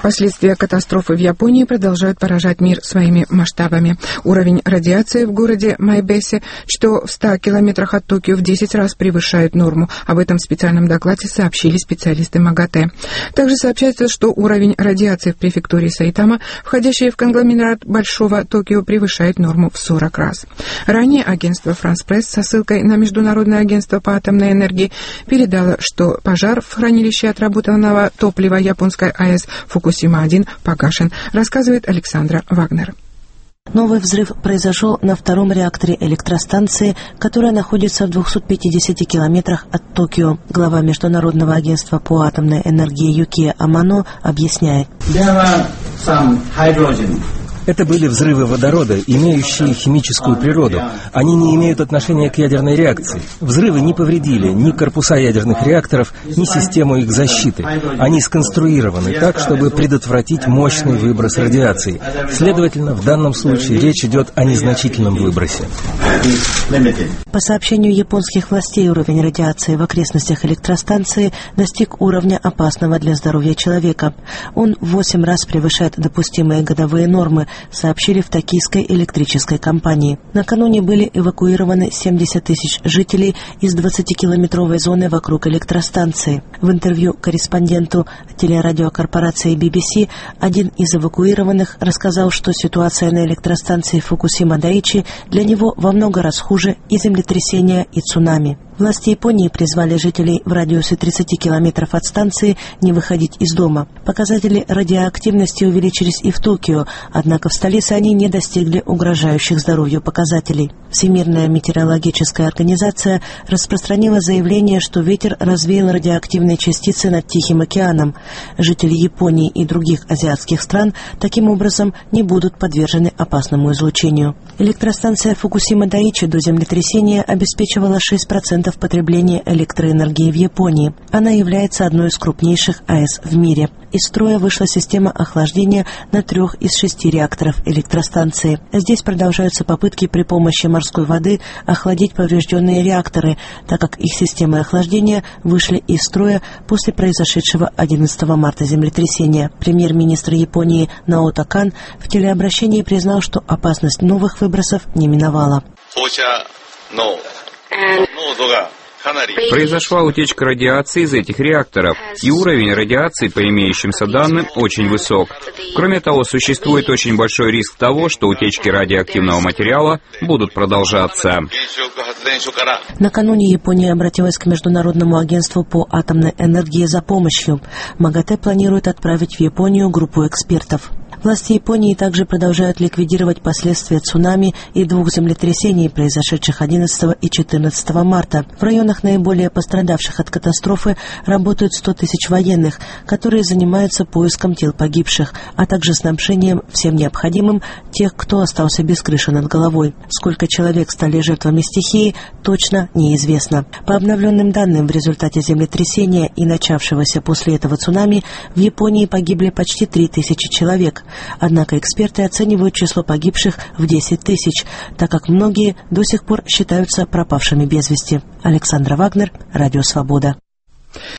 Последствия катастрофы в Японии продолжают поражать мир своими масштабами. Уровень радиации в городе Майбэсе, что в 100 километрах от Токио, в 10 раз превышает норму. Об этом в специальном докладе сообщили специалисты МАГАТЭ. Также сообщается, что уровень радиации в префектуре Сайтама, входящей в конгломерат Большого Токио, превышает норму в 40 раз. Ранее агентство «Франс Пресс» со ссылкой на Международное агентство по атомной энергии передало, что пожар в хранилище отработанного топлива японской АЭС Фукусима-1 погашен, рассказывает Александра Вагнер. Новый взрыв произошел на втором реакторе электростанции, которая находится в 250 километрах от Токио. Глава Международного агентства по атомной энергии Юкия Амано объясняет. Это были взрывы водорода, имеющие химическую природу. Они не имеют отношения к ядерной реакции. Взрывы не повредили ни корпуса ядерных реакторов, ни систему их защиты. Они сконструированы так, чтобы предотвратить мощный выброс радиации. Следовательно, в данном случае речь идет о незначительном выбросе. По сообщению японских властей, уровень радиации в окрестностях электростанции достиг уровня опасного для здоровья человека. Он в 8 раз превышает допустимые годовые нормы, сообщили в токийской электрической компании. Накануне были эвакуированы 70 тысяч жителей из 20-километровой зоны вокруг электростанции. В интервью корреспонденту телерадиокорпорации BBC один из эвакуированных рассказал, что ситуация на электростанции Фукусима-Дайичи для него во много раз хуже и землетрясения, и цунами. Власти Японии призвали жителей в радиусе 30 километров от станции не выходить из дома. Показатели радиоактивности увеличились и в Токио, однако в столице они не достигли угрожающих здоровью показателей. Всемирная метеорологическая организация распространила заявление, что ветер развеял радиоактивные частицы над Тихим океаном. Жители Японии и других азиатских стран таким образом не будут подвержены опасному излучению. Электростанция Фукусима-Дайичи до землетрясения обеспечивала 6% потребления электроэнергии в Японии. Она является одной из крупнейших АЭС в мире. Из строя вышла система охлаждения на 3 из 6 реакторов электростанции. Здесь продолжаются попытки при помощи морской воды охладить поврежденные реакторы, так как их системы охлаждения вышли из строя после произошедшего 11 марта землетрясения. Премьер-министр Японии Наото Кан в телеобращении признал, что опасность новых выбросов не миновала. Произошла утечка радиации из этих реакторов, и уровень радиации, по имеющимся данным, очень высок. Кроме того, существует очень большой риск того, что утечки радиоактивного материала будут продолжаться. Накануне Япония обратилась к Международному агентству по атомной энергии за помощью. МАГАТЭ планирует отправить в Японию группу экспертов. Власти Японии также продолжают ликвидировать последствия цунами и 2 землетрясений, произошедших 11 и 14 марта. В районах, наиболее пострадавших от катастрофы, работают 100 тысяч военных, которые занимаются поиском тел погибших, а также снабжением всем необходимым тех, кто остался без крыши над головой. Сколько человек стали жертвами стихии, точно неизвестно. По обновленным данным, в результате землетрясения и начавшегося после этого цунами в Японии погибли почти 3000 человек. Однако эксперты оценивают число погибших в 10 тысяч, так как многие до сих пор считаются пропавшими без вести. Александра Вагнер, Радио Свобода.